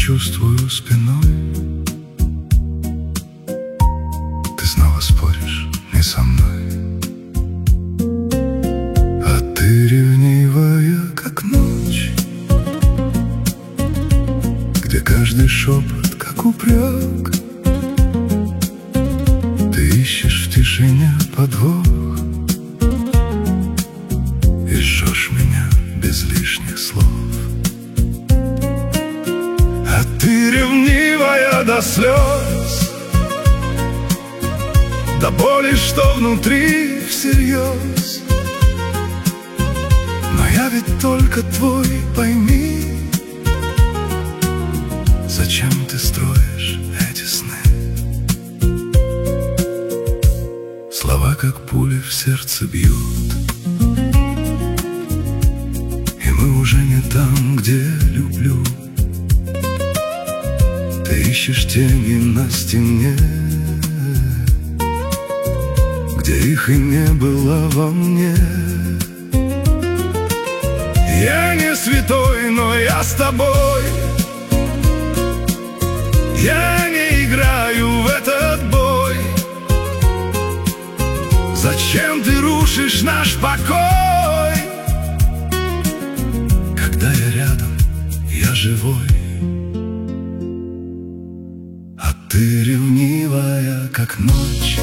чувствую спиной. Ты снова споришь не со мной, а ты ревнивая, как ночь, где каждый шепот, как упрек. Ты ищешь в тишине подвох и жжешь меня без лишних слов. А ты ревнивая до слез, до боли, что внутри всерьез. Но я ведь только твой, пойми. Зачем ты строишь эти сны? Слова, как пули, в сердце бьют, и мы уже не там, где люблю. Ты ищешь тени на стене, где их и не было во мне. Я не святой, но я с тобой. Я не играю в этот бой. Зачем ты рушишь наш покой? Когда я рядом, я живой. А ты ревнивая, как ночь,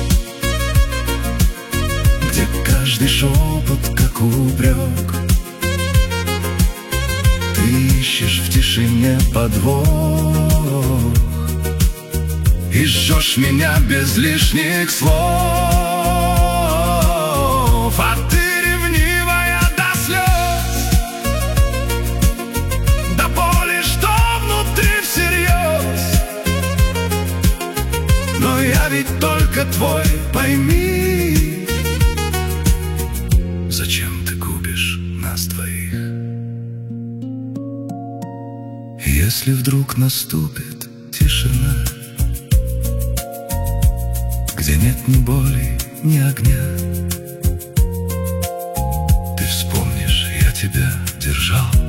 где каждый шепот, как упрек. Ты ищешь в тишине подвох и жжешь меня без лишних слов. А ты ревнивая до слез, до боли, что внутри всерьез. Но я ведь только твой, пойми. Зачем ты губишь нас двоих? Если вдруг наступит тишина, где нет ни боли, ни огня, ты вспомнишь, я тебя держал.